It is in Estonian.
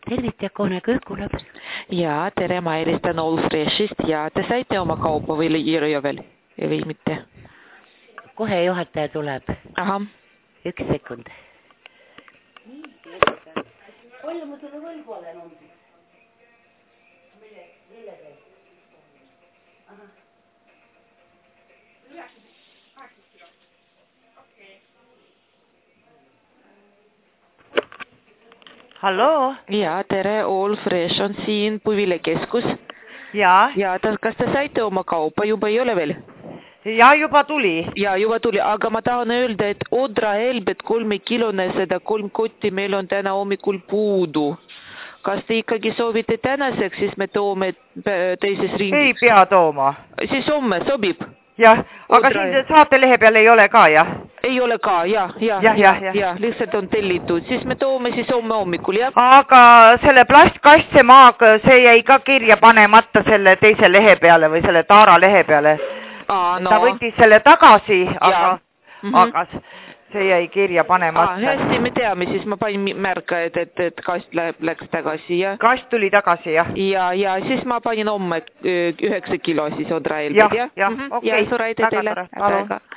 Tervit ja kone kõik kuuleb. Ja, tere, ma helistan All Freshist ja te saite oma kaupa või veel või mitte? Kohe juhataja tuleb. Ahah. 1 sekund. Palju ma sulle võlgu olen olnud? Hallo? Ja, tere, All Fresh on siin Puvilekeskus. Ja. Ja, kas te saite oma kaupa? Juba ei ole veel? Ja, juba tuli. Ja, juba tuli, aga ma tahan öelda, et Odra Helbet 3 kilone seda 3 kotti meil on täna hommikul puudu. Kas te ikkagi soovite tänaseks, siis me toome teises ringis? Ei pea tooma. Siis homme sobib? Jah, aga siin saatelehe peal ei ole ka, jah? Ei ole ka, ja, lihtsalt on tellitud. Siis me toome siis homme hommikul, jah? Aga selle plastkastse maag, see jäi ka kirja panemata selle teise lehe peale või selle Taara lehe peale. Ta võttis selle tagasi, aga see jäi kirja panemata. Hästi, me teame, siis ma panin märka, et kast läks tagasi, jah? Kast tuli tagasi, jah. Ja siis ma panin homme 9 kilo siis Odra Helbet, jah? Jah, okei. Ja suur aitäh teile.